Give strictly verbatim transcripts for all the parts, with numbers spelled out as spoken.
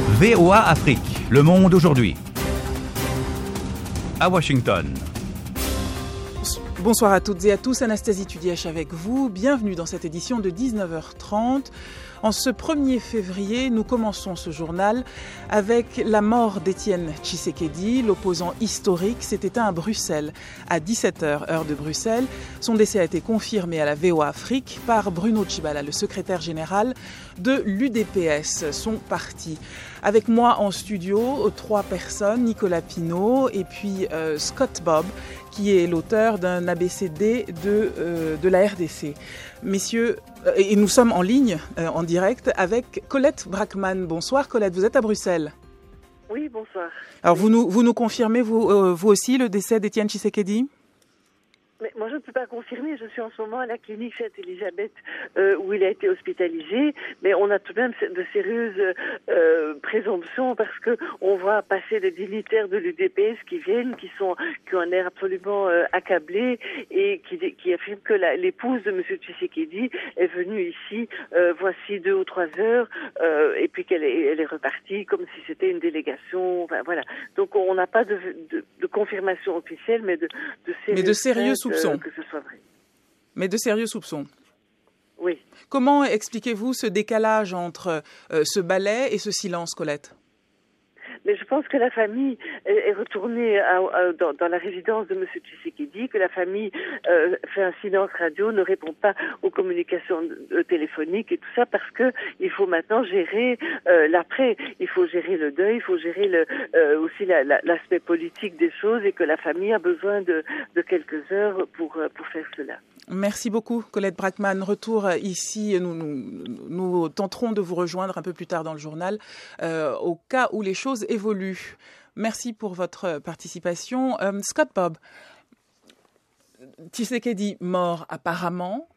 V O A Afrique, le monde aujourd'hui. À Washington. Bonsoir à toutes et à tous, Anastasie Tudièche avec vous. Bienvenue dans cette édition de dix-neuf heures trente. En ce premier février, nous commençons ce journal avec la mort d'Étienne Tshisekedi, l'opposant historique, s'est éteint à Bruxelles à dix-sept heures, heure de Bruxelles. Son décès a été confirmé à la V O A Afrique par Bruno Tshibala, le secrétaire général de l'U D P S, son parti. Avec moi en studio, trois personnes, Nicolas Pinault et puis euh, Scott Bobb, qui est l'auteur d'un A B C D de, euh, de la R D C. Messieurs, euh, et nous sommes en ligne, euh, en direct, avec Colette Brackman. Bonsoir Colette, vous êtes à Bruxelles. Oui, bonsoir. Alors vous nous, vous nous confirmez, vous, euh, vous aussi, le décès d'Étienne Tshisekedi ? Mais moi, je ne peux pas confirmer. Je suis en ce moment à la clinique Sainte-Élisabeth euh, où il a été hospitalisé. Mais on a tout de même de sérieuses euh, présomptions parce que on voit passer des dignitaires de l'U D P S qui viennent, qui sont, qui ont un air absolument euh, accablé et qui, qui affirment que la, l'épouse de M. Tshisekedi est venue ici euh, voici deux ou trois heures euh, et puis qu'elle est, elle est repartie comme si c'était une délégation. Enfin, voilà. Donc on n'a pas de, de, de confirmation officielle, mais de, de sérieux. Mais de sérieux soupçons. Que ce soit vrai. Mais de sérieux soupçons. Oui. Comment expliquez-vous ce décalage entre euh, ce ballet et ce silence, Colette ? Mais je pense que la famille est retournée à, à, dans, dans la résidence de M. Tshisekedi, que la famille euh, fait un silence radio, ne répond pas aux communications euh, téléphoniques et tout ça parce que il faut maintenant gérer euh, l'après. Il faut gérer le deuil, il faut gérer le, euh, aussi la, la, l'aspect politique des choses et que la famille a besoin de, de quelques heures pour, pour faire cela. Merci beaucoup, Colette Brackman. Retour ici, nous, nous, nous tenterons de vous rejoindre un peu plus tard dans le journal, euh, au cas où les choses évoluent. Merci pour votre participation. Euh, Scott Bobb, Tshisekedi mort apparemment.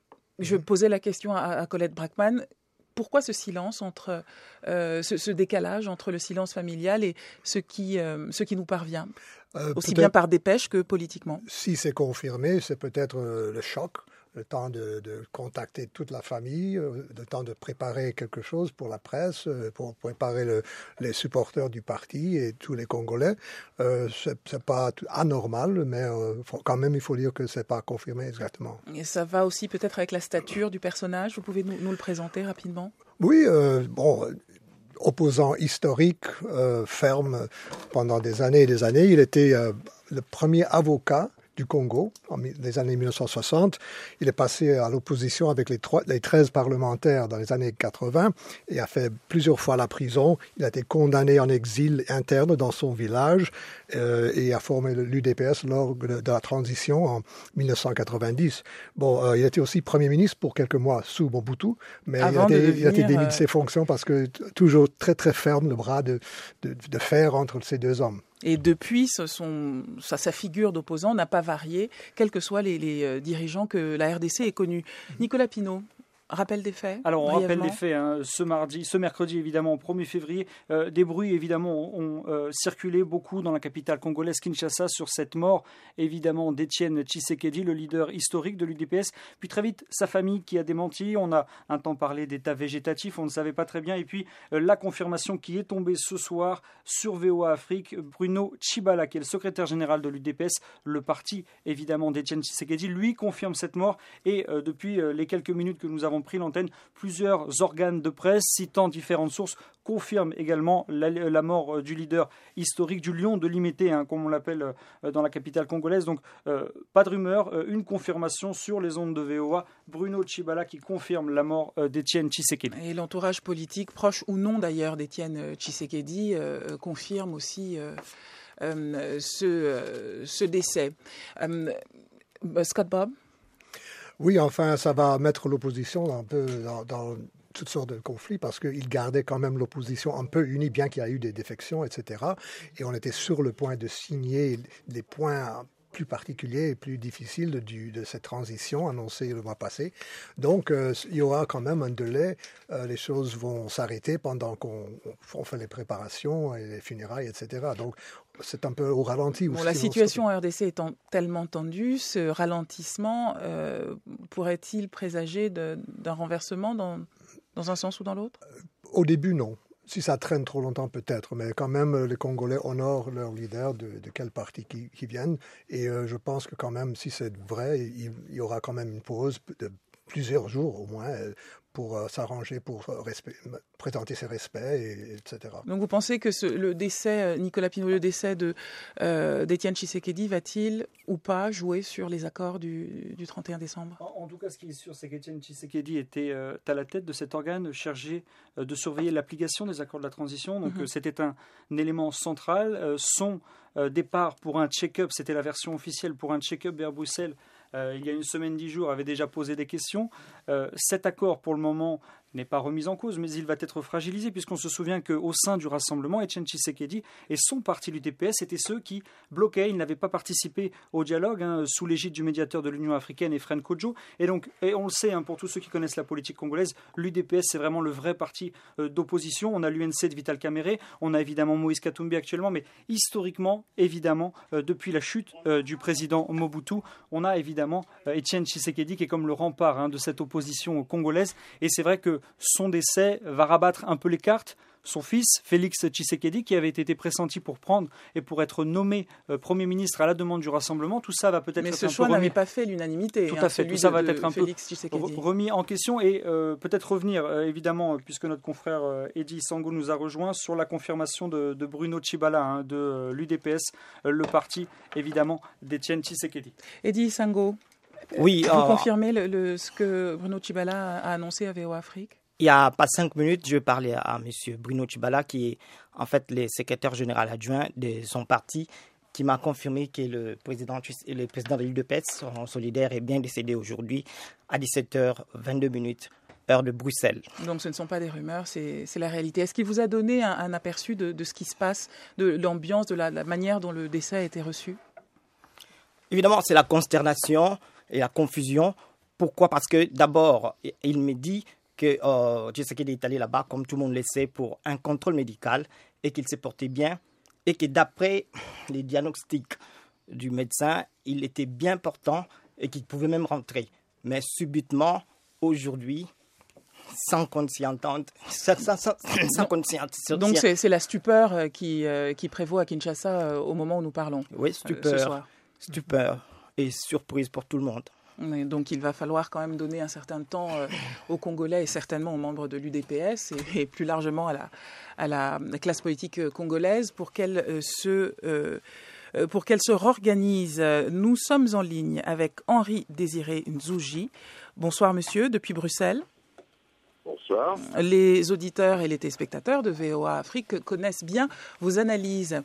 Je posais la question à, à Colette Brackman. Pourquoi ce silence entre euh, ce, ce décalage entre le silence familial et ce qui, euh, ce qui nous parvient, euh, aussi bien par dépêche que politiquement? Si c'est confirmé, c'est peut-être euh, le choc, le temps de, de contacter toute la famille, euh, le temps de préparer quelque chose pour la presse, euh, pour préparer le, les supporters du parti et tous les Congolais. Euh, c'est, c'est pas anormal, mais euh, faut, quand même il faut dire que c'est pas confirmé exactement. Et ça va aussi peut-être avec la stature du personnage. Vous pouvez nous, nous le présenter rapidement? Oui, euh, bon. Opposant historique, euh, ferme pendant des années et des années. Il était euh, le premier avocat du Congo en les années mille neuf cent soixante. Il est passé à l'opposition avec les, trois, les treize parlementaires dans les années quatre-vingts et a fait plusieurs fois la prison. Il a été condamné en exil interne dans son village euh, et a formé l'U D P S lors de, de la transition en mille neuf cent quatre-vingt-dix. Bon, euh, il était aussi Premier ministre pour quelques mois sous Mobutu, mais il a, été, devenir, il a été démis de ses fonctions parce que t- toujours très très ferme, le bras de, de, de fer entre ces deux hommes. Et depuis, ce sont, sa, sa figure d'opposant n'a pas varié, quels que soient les, les dirigeants que la R D C ait connus. Nicolas Pinault, rappel des faits. Alors, on rappelle les faits. Hein, ce mardi, ce mercredi, évidemment, premier février, euh, des bruits, évidemment, ont euh, circulé beaucoup dans la capitale congolaise, Kinshasa, sur cette mort, évidemment, d'Étienne Tshisekedi, le leader historique de l'U D P S. Puis très vite, sa famille qui a démenti. On a un temps parlé d'état végétatif, on ne savait pas très bien. Et puis, euh, la confirmation qui est tombée ce soir sur V O A Afrique, Bruno Tshibala, qui est le secrétaire général de l'U D P S, le parti, évidemment, d'Étienne Tshisekedi, lui confirme cette mort. Et euh, depuis euh, les quelques minutes que nous avons pris l'antenne, plusieurs organes de presse citant différentes sources confirment également la, la mort du leader historique du lion de Limete, hein, comme on l'appelle euh, dans la capitale congolaise. Donc euh, pas de rumeur, euh, une confirmation sur les ondes de V O A. Bruno Tshibala qui confirme la mort euh, d'Étienne Tshisekedi. Et l'entourage politique, proche ou non d'ailleurs d'Étienne Tshisekedi, euh, confirme aussi euh, euh, ce, euh, ce décès. Euh, Scott Bobb? Oui, enfin, ça va mettre l'opposition un peu dans, dans toutes sortes de conflits parce qu'il gardait quand même l'opposition un peu unie, bien qu'il y a eu des défections, et cetera. Et on était sur le point de signer les points plus particuliers et plus difficiles du, de cette transition annoncée le mois passé. Donc, euh, il y aura quand même un délai. Euh, les choses vont s'arrêter pendant qu'on on fait les préparations et les funérailles, et cetera. Donc, c'est un peu au ralenti. Bon, la situation en R D C étant tellement tendue, ce ralentissement euh, pourrait-il présager de, d'un renversement dans, dans un sens ou dans l'autre ? Au début, non. si ça traîne trop longtemps, peut-être, mais quand même, les Congolais honorent leur leader de, de quel parti qui, qui viennent. Et euh, je pense que quand même, si c'est vrai, il, il y aura quand même une pause de plusieurs jours au moins pour euh, s'arranger, pour respect, présenter ses respects, et, et cetera. Donc vous pensez que ce, le décès, Nicolas Pinault, le décès de, euh, d'Étienne Tshisekedi va-t-il ou pas jouer sur les accords du, du trente et un décembre ? En, en tout cas, ce qui est sûr, c'est qu'Étienne Tshisekedi était euh, à la tête de cet organe chargé euh, de surveiller l'application des accords de la transition. Donc mm-hmm. euh, c'était un, un élément central. Euh, son euh, départ pour un check-up, c'était la version officielle, pour un check-up vers Bruxelles, Euh, il y a une semaine, dix jours, avait déjà posé des questions. Euh, cet accord, pour le moment, n'est pas remis en cause, mais il va être fragilisé, puisqu'on se souvient qu'au sein du Rassemblement, Étienne Tshisekedi et son parti, l'U D P S, étaient ceux qui bloquaient. Ils n'avaient pas participé au dialogue, hein, sous l'égide du médiateur de l'Union africaine, Efren Kodjo. Et donc, et on le sait, hein, pour tous ceux qui connaissent la politique congolaise, l'U D P S, c'est vraiment le vrai parti euh, d'opposition. On a l'U N C de Vital Kamerhe, on a évidemment Moïse Katumbi actuellement, mais historiquement, évidemment, euh, depuis la chute euh, du président Mobutu, on a évidemment euh, Étienne Tshisekedi qui est comme le rempart, hein, de cette opposition congolaise. Et c'est vrai que son décès va rabattre un peu les cartes. Son fils, Félix Tshisekedi, qui avait été pressenti pour prendre et pour être nommé euh, Premier ministre à la demande du Rassemblement, tout ça va peut-être Mais être ce un choix peu remis... n'avait pas fait l'unanimité. Tout hein, à fait, tout ça va de, être un Félix peu remis en question et euh, peut-être revenir, euh, évidemment, puisque notre confrère euh, Eddy Sango nous a rejoint, sur la confirmation de, de Bruno Tshibala, hein, de euh, l'U D P S, euh, le parti, évidemment, d'Étienne Tshisekedi. Eddy Sango, oui, vous euh... confirmez le, le, ce que Bruno Tshibala a annoncé à V O A Afrique ? Il n'y a pas cinq minutes, je parlais à M. Bruno Tshibala, qui est en fait le secrétaire général adjoint de son parti, qui m'a confirmé que le président, le président de l'U D P S, son solidaire, est bien décédé aujourd'hui à dix-sept heures vingt-deux minutes, heure de Bruxelles. Donc ce ne sont pas des rumeurs, c'est, c'est la réalité. Est-ce qu'il vous a donné un, un aperçu de, de ce qui se passe, de l'ambiance, de la, la manière dont le décès a été reçu ? Évidemment, c'est la consternation et la confusion. Pourquoi ? Parce que d'abord, il me dit que euh, Tshisekedi est allé là-bas, comme tout le monde le sait, pour un contrôle médical et qu'il s'est porté bien et que d'après les diagnostics du médecin, il était bien portant et qu'il pouvait même rentrer. Mais subitement, aujourd'hui, sans qu'on s'y entende, sans, sans, sans, sans qu'on s'y entende. Donc c'est, c'est la stupeur qui, euh, qui prévaut à Kinshasa euh, au moment où nous parlons. Oui, stupeur, euh, ce soir. Stupeur et surprise pour tout le monde. Donc il va falloir quand même donner un certain temps euh, aux Congolais et certainement aux membres de l'U D P S et, et plus largement à la, à la classe politique congolaise pour qu'elle euh, se, euh, pour qu'elle se réorganise. Nous sommes en ligne avec Henri Désiré Nzouji. Bonsoir monsieur, depuis Bruxelles. Bonsoir. Les auditeurs et les téléspectateurs de V O A Afrique connaissent bien vos analyses.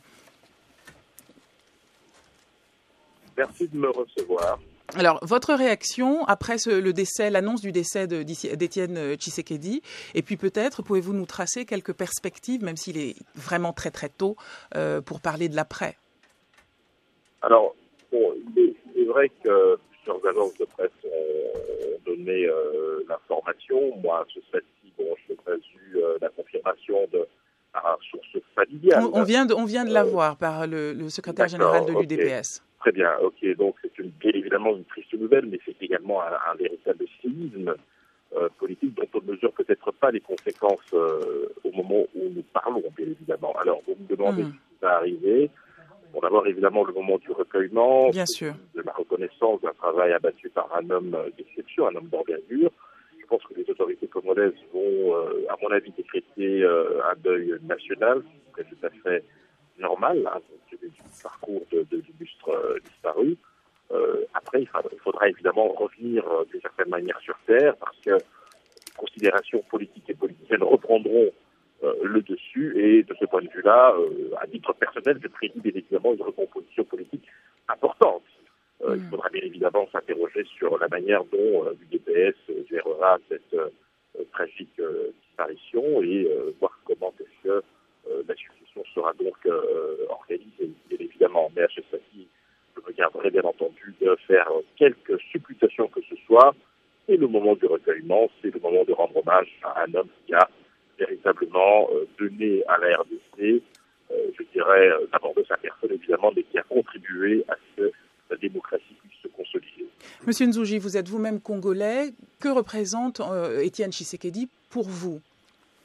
Merci de me recevoir. Alors, votre réaction après ce, le décès, l'annonce du décès de, d'Étienne Tshisekedi, et puis peut-être pouvez-vous nous tracer quelques perspectives, même s'il est vraiment très très tôt, euh, pour parler de l'après. Alors, bon, il est, il est vrai que plusieurs agences de presse ont donné euh, l'information. Moi, à ce stade-ci, bon, je n'ai pas eu euh, la confirmation de par source familiale. On, on vient de, on vient de l'avoir euh, par le, le secrétaire général de l'U D P S. Okay. Très bien, ok. Donc c'est une, bien évidemment une triste nouvelle, mais c'est également un, un véritable séisme euh, politique dont on ne mesure peut-être pas les conséquences euh, au moment où nous parlons, bien évidemment. Alors vous me demandez mmh. ce qui va arriver. Bon, d'abord évidemment le moment du recueillement, bien sûr, de la reconnaissance d'un travail abattu par un homme d'exception, un homme d'envergure. Je pense que les autorités congolaises vont, euh, à mon avis, décréter euh, un deuil national, c'est tout à fait normal, hein, du parcours de, de, du lustre euh, disparu. Euh, après, il faudra, il faudra évidemment revenir euh, d'une certaine manière sur Terre, parce que les considérations politiques et politiciennes reprendront euh, le dessus, et de ce point de vue-là, euh, à titre personnel, je prédis bien évidemment une recomposition politique importante. Euh, mmh. Il faudra bien évidemment s'interroger sur la manière dont euh, l'U D P S euh, gérera cette euh, tragique euh, disparition et euh, voir comment est-ce que euh, la succession sera donc euh, organisée, bien évidemment. Mais à ce stade-ci, je me garderai bien entendu de faire quelques supputations que ce soit. Et le moment du recueillement, c'est le moment de rendre hommage à un homme qui a véritablement euh, donné à la R D C, euh, je dirais euh, d'abord de sa personne évidemment, mais qui a contribué à ce que la démocratie puisse se consolider. Monsieur Nzouji, vous êtes vous-même congolais. Que représente euh, Étienne Tshisekedi pour vous ?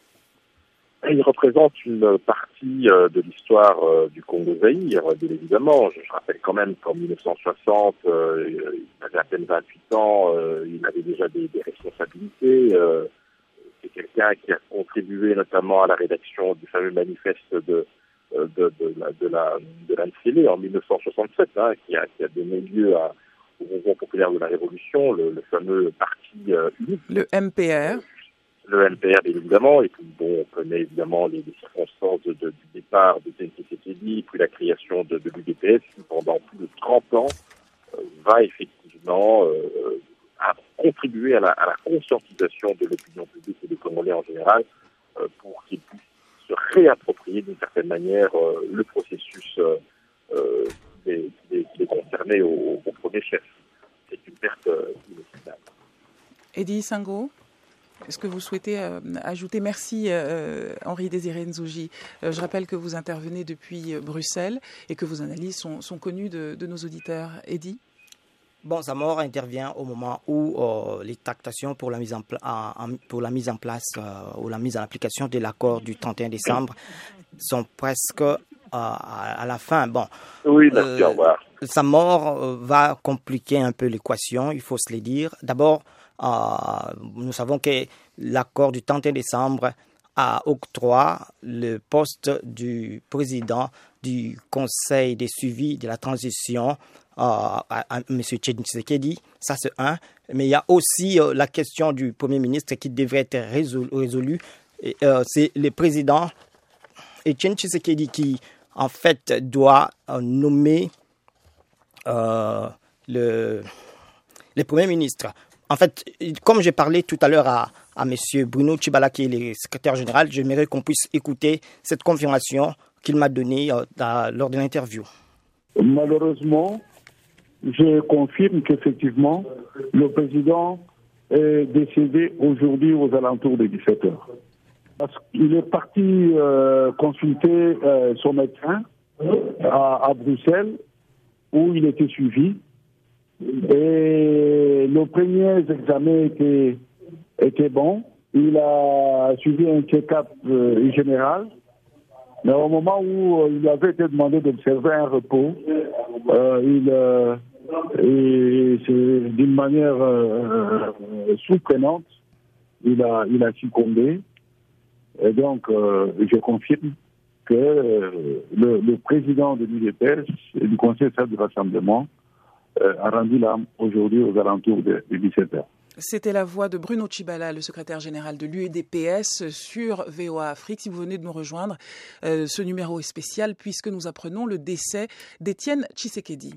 Il représente une partie euh, de l'histoire euh, du Congo-Zaïre, bien évidemment. Je, je rappelle quand même qu'en mille neuf cent soixante, euh, il avait à peine vingt-huit ans, euh, il avait déjà des, des responsabilités. Euh, c'est quelqu'un qui a contribué notamment à la rédaction du fameux manifeste de de, de, de la de la de l'A N C L E en mille neuf cent soixante-sept, hein, qui a qui a donné lieu à, au mouvement populaire de la Révolution, le, le fameux parti euh, unique. Le M P R. Le M P R, bien évidemment, et puis bon, on connaît évidemment les, les circonstances de, de, du départ de Etienne Tshisekedi, puis la création de, de l'U D P S, qui pendant plus de trente ans euh, va effectivement euh, à contribuer à la, à la conscientisation de l'opinion publique et des Congolais en général, euh, pour qu'ils puissent se réapproprier d'une certaine manière euh, le processus euh, euh, qui, les, qui, les, qui les concernait au, au premier chef. C'est une perte euh, inévitable. Eddy Sango, est-ce que vous souhaitez euh, ajouter? Merci euh, Henri-Désiré Nzouji. Euh, je rappelle que vous intervenez depuis euh, Bruxelles et que vos analyses sont, sont connues de, de nos auditeurs. Eddy? Bon, sa mort intervient au moment où euh, les tractations pour la mise en, pla- en, pour la mise en place euh, ou la mise en application de l'accord du trente et un décembre sont presque euh, à, à la fin. Bon, oui, merci, euh, au revoir. Sa mort euh, va compliquer un peu l'équation, il faut se le dire. D'abord, euh, nous savons que l'accord du trente et un décembre a octroyé le poste du président du Conseil des suivis de la transition Euh, à, à M. Tshisekedi, ça c'est un. Mais il y a aussi euh, la question du Premier ministre qui devrait être résolue. Résolu. Euh, c'est le président Etienne Tshisekedi qui, en fait, doit euh, nommer euh, le, le Premier ministre. En fait, comme j'ai parlé tout à l'heure à, à M. Bruno Tshibala, qui est le secrétaire général, j'aimerais qu'on puisse écouter cette confirmation qu'il m'a donnée euh, à, lors de l'interview. Malheureusement, je confirme qu'effectivement, le président est décédé aujourd'hui aux alentours de dix-sept heures. Parce qu'il est parti euh, consulter euh, son médecin à, à Bruxelles, où il était suivi. Et nos premiers examens étaient, étaient bons. Il a suivi un check-up euh, général. Mais au moment où euh, il avait été demandé d'observer un repos, euh, il, euh, et c'est d'une manière euh, surprenante, il a, il a succombé. Et donc, euh, je confirme que euh, le, le président de l'U D P S et du Conseil du Rassemblement euh, a rendu l'âme aujourd'hui aux alentours de, de dix-sept heures. C'était la voix de Bruno Tshibala, le secrétaire général de l'U D P S sur V O A Afrique. Si vous venez de nous rejoindre, euh, ce numéro est spécial puisque nous apprenons le décès d'Etienne Tshisekedi.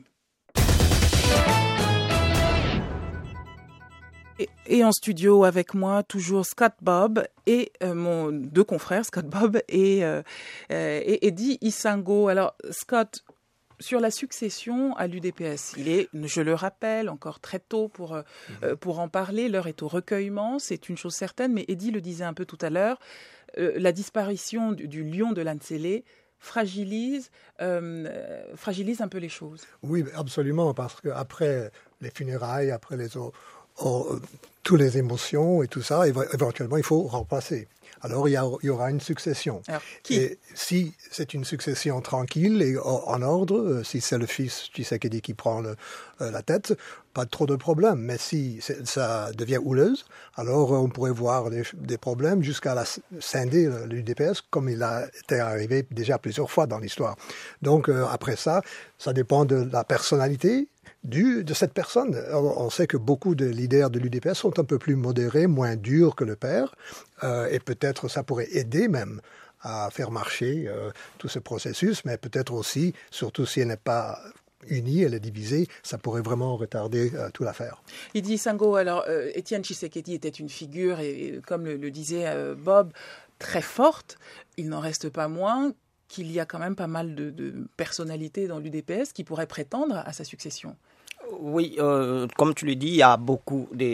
Et, et en studio avec moi, toujours Scott Bob et euh, mon deux confrères, Scott Bob et, euh, euh, et Eddy Isango. Alors, Scott, sur la succession à l'U D P S, il est, je le rappelle, encore très tôt pour, euh, mmh. pour en parler. L'heure est au recueillement, c'est une chose certaine. Mais Eddy le disait un peu tout à l'heure, euh, la disparition du, du lion de l'A N C L E fragilise, euh, fragilise un peu les choses. Oui, absolument, parce qu'après les funérailles, après les autres, oh, toutes les émotions et tout ça, éventuellement, il faut remplacer. Alors, il y, a, il y aura une succession. Alors, qui? Et si c'est une succession tranquille et en ordre, si c'est le fils Tshisekedi qui prend le, euh, la tête, pas trop de problèmes. Mais si ça devient houleuse, alors on pourrait voir des, des problèmes jusqu'à la scinder l'U D P S, comme il a été arrivé déjà plusieurs fois dans l'histoire. Donc, euh, après ça, ça dépend de la personnalité Du, de cette personne. On sait que beaucoup de leaders de l'U D P S sont un peu plus modérés, moins durs que le père, euh, et peut-être ça pourrait aider même à faire marcher euh, tout ce processus, mais peut-être aussi, surtout si elle n'est pas unie, elle est divisée, ça pourrait vraiment retarder euh, toute l'affaire. Eddy Sango, alors euh, Etienne Tshisekedi était une figure, et, et comme le, le disait euh, Bob, très forte. Il n'en reste pas moins qu'il y a quand même pas mal de, de personnalités dans l'U D P S qui pourraient prétendre à sa succession. Oui, euh, comme tu le dis, il y a beaucoup de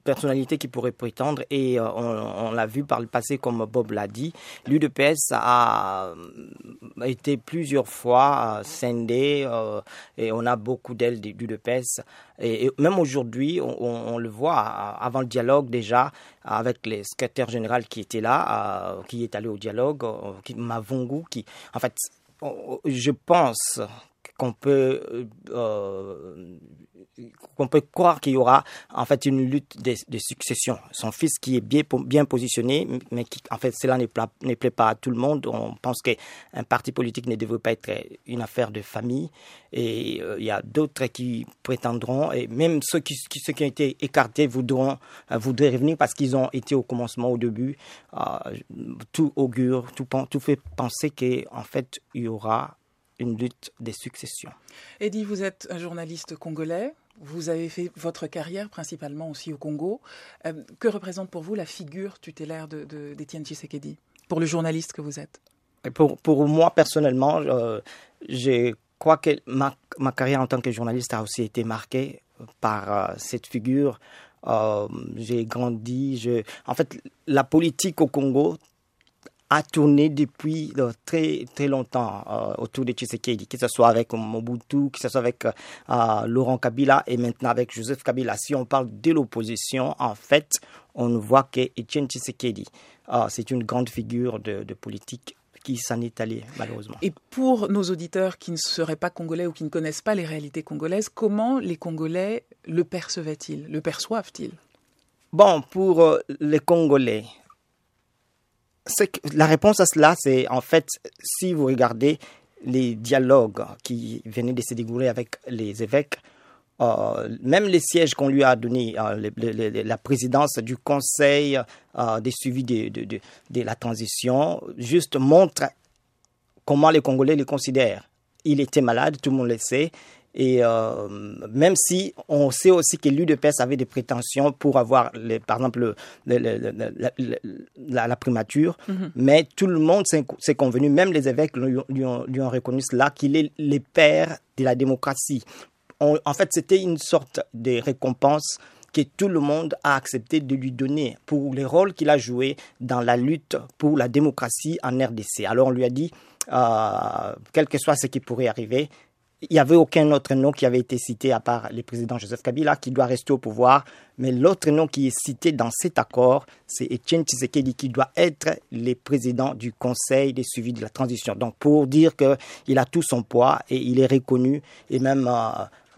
personnalité qui pourrait prétendre, et euh, on, on l'a vu par le passé, comme Bob l'a dit, l'U D P S a été plusieurs fois euh, scindée, euh, et on a beaucoup d'ailes du l'U D P S. Et, et même aujourd'hui, on, on, on le voit, avant le dialogue déjà, avec le secrétaire général qui était là, euh, qui est allé au dialogue, euh, qui, Mavungu, qui, en fait, je pense qu'on peut euh, qu'on peut croire qu'il y aura en fait une lutte de, de succession. Son fils qui est bien, bien positionné, mais qui en fait cela ne plaît, ne plaît pas à tout le monde. On pense qu'un parti politique ne devrait pas être une affaire de famille. Et euh, il y a d'autres qui prétendront, et même ceux qui, qui, ceux qui ont été écartés voudront, euh, voudraient revenir parce qu'ils ont été au commencement, au début. Euh, tout augure, tout, tout fait penser qu'en fait il y aura une lutte des successions. Eddy, vous êtes un journaliste congolais. Vous avez fait votre carrière principalement aussi au Congo. Euh, que représente pour vous la figure tutélaire de, de, d'Étienne Tshisekedi, pour le journaliste que vous êtes? Pour, pour moi, personnellement, euh, je crois que ma, ma carrière en tant que journaliste a aussi été marquée par euh, cette figure. Euh, j'ai grandi. Je... En fait, la politique au Congo a tourné depuis euh, très très longtemps euh, autour de Tshisekedi, que ce soit avec Mobutu, que ce soit avec euh, Laurent Kabila et maintenant avec Joseph Kabila. Si on parle de l'opposition, en fait, on voit qu'Étienne Tshisekedi, euh, c'est une grande figure de, de politique qui s'en est allée, malheureusement. Et pour nos auditeurs qui ne seraient pas congolais ou qui ne connaissent pas les réalités congolaises, comment les Congolais le percevaient-ils, le perçoivent-ils? Bon, pour euh, les Congolais, c'est que la réponse à cela, c'est en fait, si vous regardez les dialogues qui venaient de se dérouler avec les évêques, euh, même les sièges qu'on lui a donnés, euh, le, le, le, la présidence du conseil euh, des suivis de, de, de, de la transition, juste montre comment les Congolais les considèrent. Il était malade, tout le monde le sait. Et euh, même si on sait aussi que l'U D P S avait des prétentions pour avoir, les, par exemple, le, le, le, le, le, la, la primature, mm-hmm. mais tout le monde s'est, s'est convenu, même les évêques lui, lui, ont, lui ont reconnu cela, qu'il est le père de la démocratie. On, en fait, c'était une sorte de récompense que tout le monde a accepté de lui donner pour les rôles qu'il a joués dans la lutte pour la démocratie en R D C. Alors on lui a dit, euh, quel que soit ce qui pourrait arriver, il n'y avait aucun autre nom qui avait été cité à part le président Joseph Kabila qui doit rester au pouvoir. Mais l'autre nom qui est cité dans cet accord, c'est Étienne Tshisekedi qui doit être le président du Conseil des suivis de la transition. Donc pour dire qu'il a tout son poids et il est reconnu et même euh,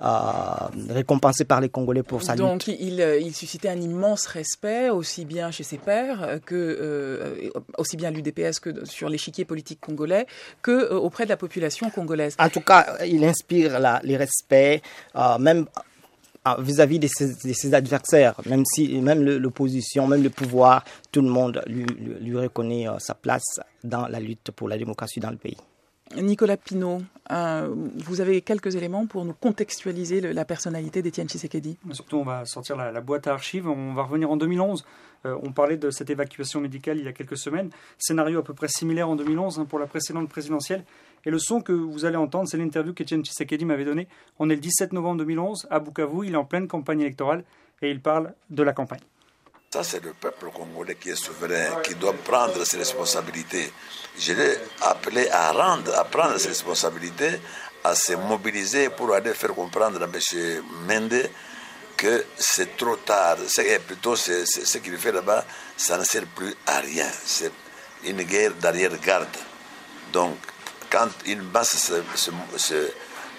euh, récompensé par les Congolais pour sa lutte. Donc il, il suscitait un immense respect aussi bien chez ses pairs que euh, aussi bien à l'U D P S que sur l'échiquier politique congolais que euh, auprès de la population congolaise. En tout cas, il inspire la, les respects, euh, même vis-à-vis de ses, de ses adversaires, même si même l'opposition, même le pouvoir, tout le monde lui, lui, lui reconnaît euh, sa place dans la lutte pour la démocratie dans le pays. Nicolas Pineau, euh, vous avez quelques éléments pour nous contextualiser le, la personnalité d'Étienne Tshisekedi? Surtout, on va sortir la, la boîte à archives. On va revenir en deux mille onze. Euh, on parlait de cette évacuation médicale il y a quelques semaines. Scénario à peu près similaire en deux mille onze hein, pour la précédente présidentielle. Et le son que vous allez entendre, c'est l'interview qu'Étienne Tshisekedi m'avait donnée. On est le dix-sept novembre deux mille onze à Bukavu. Il est en pleine campagne électorale et il parle de la campagne. Ça, c'est le peuple congolais qui est souverain, qui doit prendre ses responsabilités. Je l'ai appelé à rendre, à prendre ses responsabilités, à se mobiliser pour aller faire comprendre à M. Mende que c'est trop tard. C'est plutôt c'est, c'est, ce qu'il fait là-bas, ça ne sert plus à rien. C'est une guerre d'arrière-garde. Donc, quand une masse se, se, se,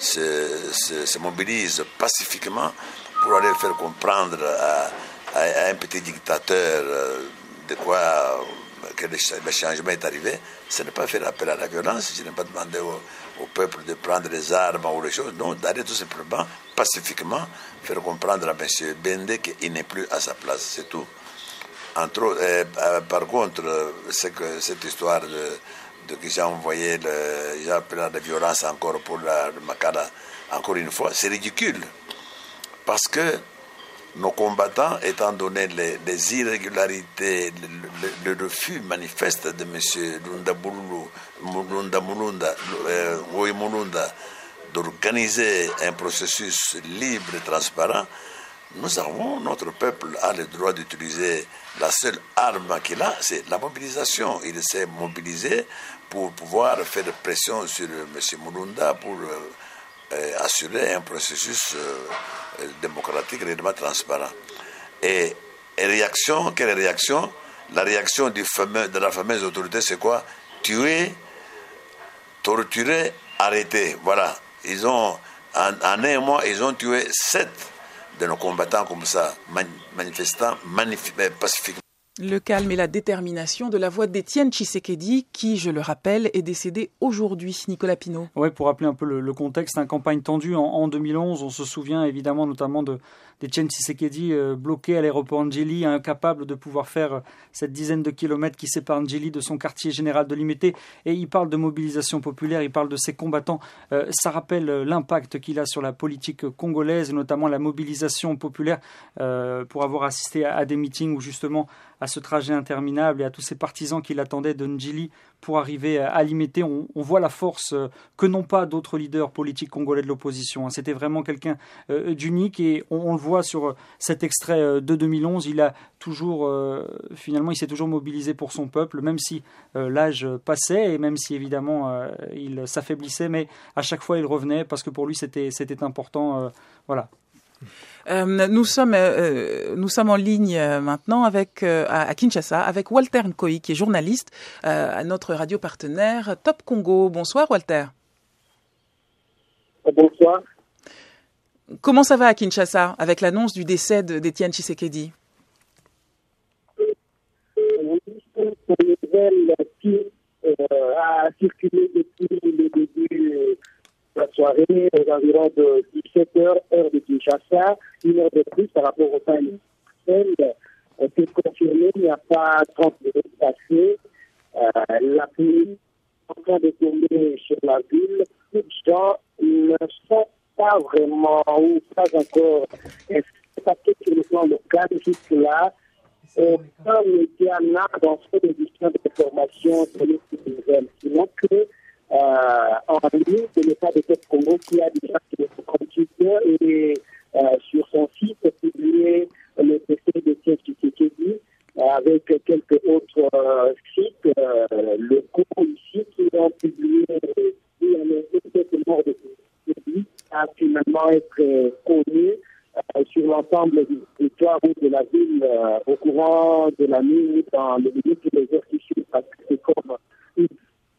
se, se, se mobilise pacifiquement pour aller faire comprendre à à un petit dictateur de quoi que le changement est arrivé, ce n'est pas faire appel à la violence, je n'ai pas demandé au, au peuple de prendre les armes ou les choses, non, d'aller tout simplement, pacifiquement, faire comprendre à M. Bende qu'il n'est plus à sa place, c'est tout. Entre, euh, par contre, c'est que cette histoire de, de que j'ai envoyé, le, j'ai appelé à la violence encore pour la, le Makala, encore une fois, c'est ridicule, parce que nos combattants, étant donné les, les irrégularités, le, le, le refus manifeste de M. Lunda Mulunda, Mulunda, euh, Mulunda d'organiser un processus libre et transparent, nous avons, notre peuple a le droit d'utiliser la seule arme qu'il a, c'est la mobilisation. Il s'est mobilisé pour pouvoir faire pression sur M. Mulunda pour euh, assurer un processus euh, démocratique réellement transparent. Et, et réaction, quelle réaction? La réaction du fameux, de la fameuse autorité, c'est quoi? Tuer, torturer, arrêter. Voilà. Ils ont, en, en un mois, ils ont tué sept de nos combattants comme ça, manifestants, manif- pacifiquement. Le calme et la détermination de la voix d'Étienne Tshisekedi, qui, je le rappelle, est décédé aujourd'hui. Nicolas Pinault. Oui, pour rappeler un peu le, le contexte, une campagne tendue en, en deux mille onze. On se souvient évidemment notamment de, d'Étienne Tshisekedi euh, bloqué à l'aéroport Ndjili, incapable de pouvoir faire euh, cette dizaine de kilomètres qui sépare Ndjili de son quartier général de Limete. Et il parle de mobilisation populaire, il parle de ses combattants. Euh, ça rappelle euh, l'impact qu'il a sur la politique congolaise, et notamment la mobilisation populaire, euh, pour avoir assisté à, à des meetings où justement à ce trajet interminable et à tous ces partisans qui l'attendaient de Ndjili pour arriver à Limete. On, on voit la force que n'ont pas d'autres leaders politiques congolais de l'opposition. C'était vraiment quelqu'un euh, d'unique et on, on le voit sur cet extrait de deux mille onze. Il a toujours, euh, finalement, il s'est toujours mobilisé pour son peuple, même si euh, l'âge passait et même si évidemment euh, il s'affaiblissait, mais à chaque fois il revenait parce que pour lui c'était, c'était important. Euh, voilà. Euh, nous sommes euh, nous sommes en ligne euh, maintenant avec euh, à Kinshasa avec Walter Nkoy qui est journaliste euh, à notre radio partenaire Top Congo. Bonsoir Walter. Bonsoir. Comment ça va à Kinshasa avec l'annonce du décès d'Étienne Tshisekedi? Oui, c'est une nouvelle qui euh, a circulé depuis le début euh, la soirée aux environs de dix-sept heures, heure de Kinshasa, une heure de plus par rapport au temps universel. On peut confirmer, il n'y a pas trente minutes passées. Euh, la pluie est en train de tomber sur la ville. Les gens ne sont pas vraiment ou pas encore impactés sur le plan local jusque-là. Aucun média n'a dans cette édition d'information sur les nouvelles. Sinon que Euh, en ligne de l'État de Top Congo qui a déjà sur son computer et euh, sur son site publié le décès de Étienne Tshisekedi euh, avec quelques autres euh, sites euh, locaux ici qui ont publié qui ont été cette mort de Tshisekedi a finalement être euh, connu euh, sur l'ensemble du territoire de la ville euh, au courant de la nuit dans les minutes et les heures qui suivent parce que c'est comme une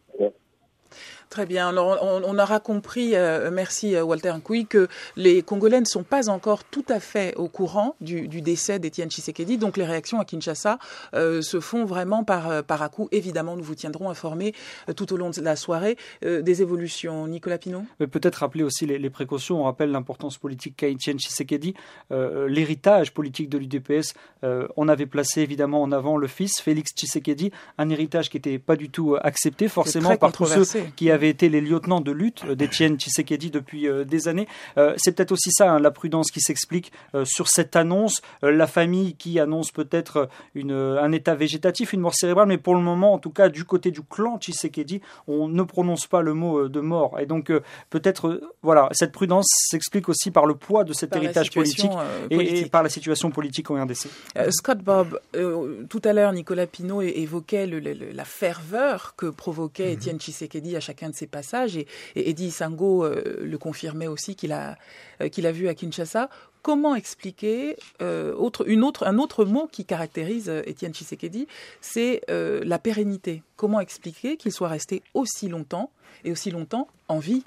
Très bien. Alors, on, on aura compris, euh, merci Walter Nkoy, que les Congolais ne sont pas encore tout à fait au courant du, du décès d'Étienne Tshisekedi. Donc les réactions à Kinshasa euh, se font vraiment par, par à-coup. Évidemment, nous vous tiendrons informés euh, tout au long de la soirée euh, des évolutions. Nicolas Pinault. Mais peut-être rappeler aussi les, les précautions. On rappelle l'importance politique qu'a Étienne Tshisekedi. Euh, l'héritage politique de l'U D P S, euh, on avait placé évidemment en avant le fils, Félix Tshisekedi, un héritage qui n'était pas du tout accepté forcément par tous ceux qui avaient avait été les lieutenants de lutte d'Étienne Tshisekedi depuis euh, des années. Euh, c'est peut-être aussi ça, hein, la prudence qui s'explique euh, sur cette annonce. Euh, la famille qui annonce peut-être une, un état végétatif, une mort cérébrale, mais pour le moment, en tout cas, du côté du clan Tshisekedi, on ne prononce pas le mot de mort. Et donc, euh, peut-être, euh, voilà, cette prudence s'explique aussi par le poids de cet par héritage politique, euh, et, politique et par la situation politique en R D C. Euh, Scott Bob, euh, tout à l'heure, Nicolas Pinault évoquait le, le, la ferveur que provoquait Étienne mmh. Tshisekedi à chacun de ses passages, et, et Eddie Sango euh, le confirmait aussi qu'il a, euh, qu'il a vu à Kinshasa. Comment expliquer euh, autre, une autre, un autre mot qui caractérise euh, Étienne Tshisekedi, c'est euh, la pérennité. Comment expliquer qu'il soit resté aussi longtemps et aussi longtemps en vie?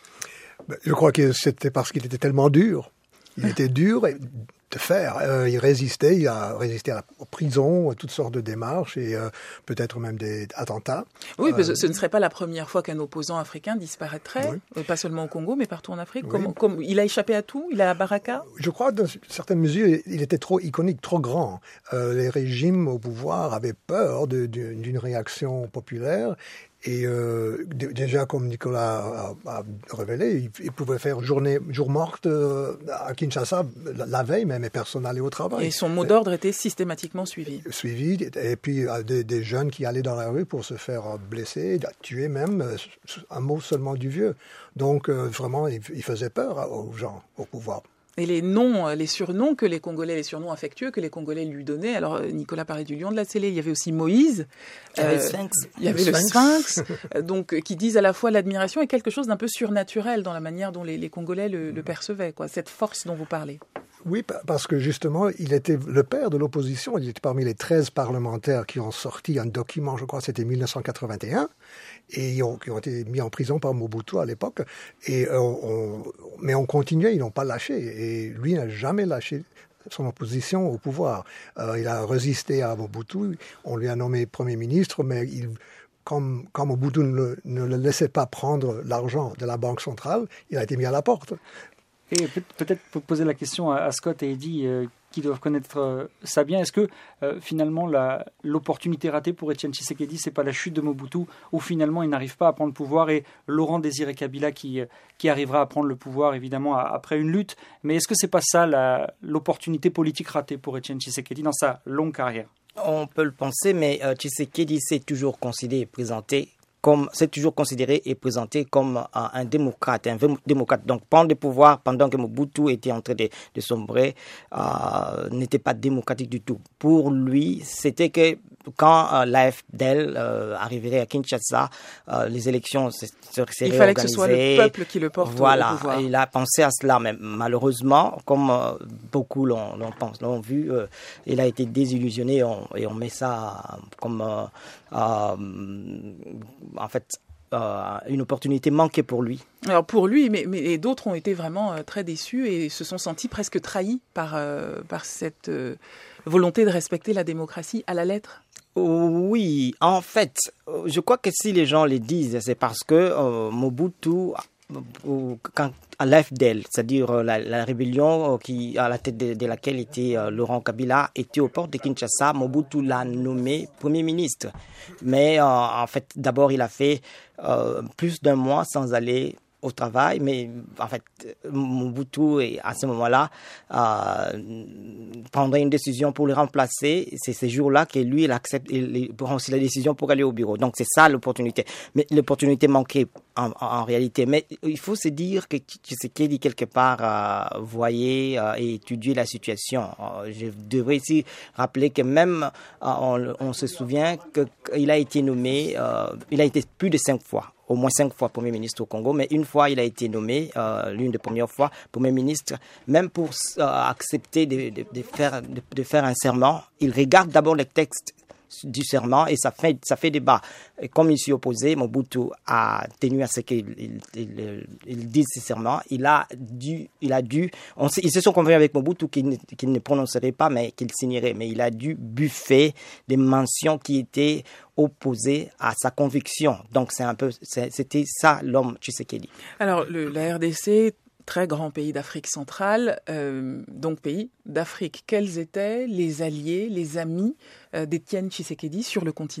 Je crois que c'était parce qu'il était tellement dur. Il était dur de faire. Euh, il résistait, il a résisté à la prison, à toutes sortes de démarches et euh, peut-être même des attentats. Oui, euh, mais ce ne serait pas la première fois qu'un opposant africain disparaîtrait, oui. euh, pas seulement au Congo, mais partout en Afrique. Oui. Comme, comme, il a échappé à tout? Il a à Baraka? Je crois que dans certaines mesures, il était trop iconique, trop grand. Euh, les régimes au pouvoir avaient peur de, de, d'une réaction populaire. Et euh, déjà, comme Nicolas a, a révélé, il, il pouvait faire journée, jour morte euh, à Kinshasa la, la veille même, et personne n'allait au travail. Et son mot d'ordre était systématiquement suivi. Suivi, et puis des, des jeunes qui allaient dans la rue pour se faire blesser, tuer même, un mot seulement du vieux. Donc euh, vraiment, il, il faisait peur aux gens, au pouvoir. Et les noms, les surnoms que les Congolais, les surnoms affectueux que les Congolais lui donnaient. Alors, Nicolas parlait du lion de la Célé, il y avait aussi Moïse. Il y avait, euh, le, Sphinx. Il y avait le Sphinx. Le Sphinx, donc, qui disent à la fois l'admiration et quelque chose d'un peu surnaturel dans la manière dont les, les Congolais le, le percevaient, quoi, cette force dont vous parlez. Oui, parce que justement, il était le père de l'opposition. Il était parmi les treize parlementaires qui ont sorti un document, je crois que c'était mille neuf cent quatre-vingt-un, et ils ont, qui ont été mis en prison par Mobutu à l'époque. Et on, on, mais on continuait, ils n'ont pas lâché. Et lui n'a jamais lâché son opposition au pouvoir. Euh, il a résisté à Mobutu. On lui a nommé Premier ministre, mais il... Comme, comme Mobutu ne le, ne le laissait pas prendre l'argent de la Banque centrale, il a été mis à la porte. Et peut-être poser la question à Scott et Eddie, euh, qui doivent connaître euh, ça bien. Est-ce que euh, finalement la, l'opportunité ratée pour Étienne Tshisekedi, c'est pas la chute de Mobutu, où finalement il n'arrive pas à prendre le pouvoir, et Laurent Désiré Kabila qui, qui arrivera à prendre le pouvoir évidemment à, après une lutte. Mais est-ce que c'est pas ça la, l'opportunité politique ratée pour Étienne Tshisekedi dans sa longue carrière? On peut le penser, mais euh, Tshisekedi s'est toujours considéré et présenté comme, c'est toujours considéré et présenté comme un, un démocrate, un vrai démocrate. Donc, prendre le pouvoir pendant que Mobutu était en train de, de sombrer euh, n'était pas démocratique du tout. Pour lui, c'était que quand euh, l'A F D E L euh, arriverait à Kinshasa, euh, les élections seraient organisées. Il fallait que ce soit le peuple qui le porte voilà, au pouvoir. Il a pensé à cela, mais malheureusement, comme euh, beaucoup l'ont, l'ont, pense, l'ont vu, euh, il a été désillusionné on, et on met ça comme... Euh, euh, en fait, euh, une opportunité manquée pour lui. Alors pour lui, mais, mais et d'autres ont été vraiment euh, très déçus et se sont sentis presque trahis par, euh, par cette euh, volonté de respecter la démocratie à la lettre. Oui, en fait, je crois que si les gens le disent, c'est parce que euh, Mobutu, quand, à l'A F D E L, c'est-à-dire la, la rébellion qui, à la tête de, de laquelle était euh, Laurent Kabila, était aux portes de Kinshasa, Mobutu l'a nommé Premier ministre. Mais euh, en fait, d'abord, il a fait euh, plus d'un mois sans aller au travail, mais en fait, Mobutu, à ce moment-là, euh, prendrait une décision pour le remplacer. C'est ces jours-là que lui, il accepte, il prend aussi la décision pour aller au bureau. Donc, c'est ça l'opportunité. Mais l'opportunité manquait en, en, en réalité. Mais il faut se dire que Tshisekedi, quelque part, euh, voyait euh, et étudiait la situation. Euh, je devrais ici rappeler que même, euh, on, on se souvient qu'il a été nommé, euh, il a été plus de cinq fois. Au moins cinq fois Premier ministre au Congo, mais une fois il a été nommé, euh, l'une des premières fois, Premier ministre, même pour euh, accepter de, de, de, faire, de, de faire un serment, il regarde d'abord le texte du serment et ça fait, ça fait débat. Et comme il s'y opposait, Mobutu a tenu à ce qu'il il, il, il dise ce serment. Il a dû, il a dû, on ils se sont convenus avec Mobutu qu'il ne, qu'il ne prononcerait pas, mais qu'il signerait. Mais il a dû buffer des mentions qui étaient opposées à sa conviction. Donc c'est un peu, c'est, c'était ça l'homme Tshisekedi. Alors le, la R D C, très grand pays d'Afrique centrale, euh, donc pays d'Afrique. Quels étaient les alliés, les amis euh, d'Étienne Tshisekedi sur le continent ?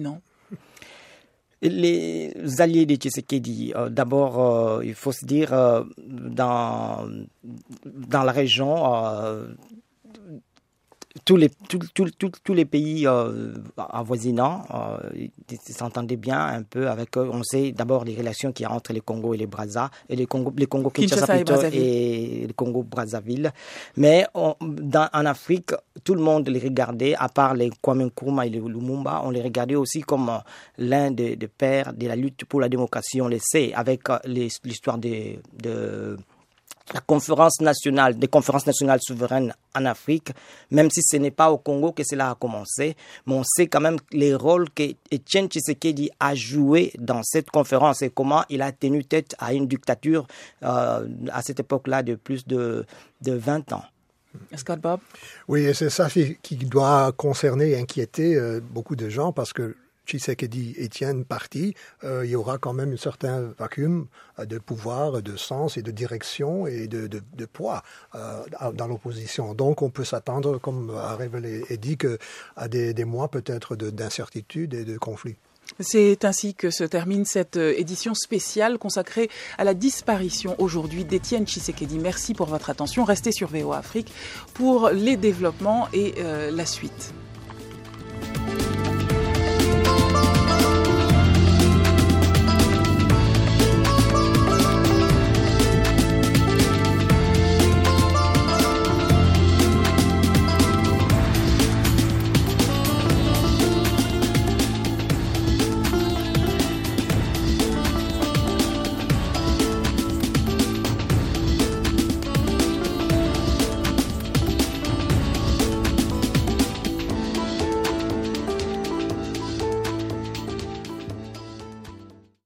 Les alliés de Tshisekedi, euh, d'abord, euh, il faut se dire, euh, dans, dans la région, euh, tous les, tous, tous, tous, tous les pays euh, avoisinants euh, s'entendaient bien un peu avec eux. On sait d'abord les relations qu'il y a entre les Congo et les Brazza, et les Congo, les Congo Kinshasa, Kinshasa plutôt, et, et le Congo Brazzaville. Mais on, dans, en Afrique, tout le monde les regardait, à part les Kwame Nkrumah et les Lumumba, on les regardait aussi comme l'un des de pères de la lutte pour la démocratie. On le sait, avec les, l'histoire de... de la conférence nationale, des conférences nationales souveraines en Afrique, même si ce n'est pas au Congo que cela a commencé, mais on sait quand même les rôles qu'Étienne Tshisekedi a joué dans cette conférence et comment il a tenu tête à une dictature euh, à cette époque-là de plus de, de vingt ans. Scott Bob? Oui, et c'est ça qui doit concerner et inquiéter euh, beaucoup de gens parce que Tshisekedi, Étienne parti, euh, il y aura quand même un certain vacuum euh, de pouvoir, de sens et de direction et de, de, de poids euh, dans l'opposition. Donc on peut s'attendre, comme a révélé Eddie, que, à des, des mois peut-être de, d'incertitude et de conflit. C'est ainsi que se termine cette édition spéciale consacrée à la disparition aujourd'hui d'Étienne Tshisekedi. Merci pour votre attention. Restez sur V O A Afrique pour les développements et euh, la suite.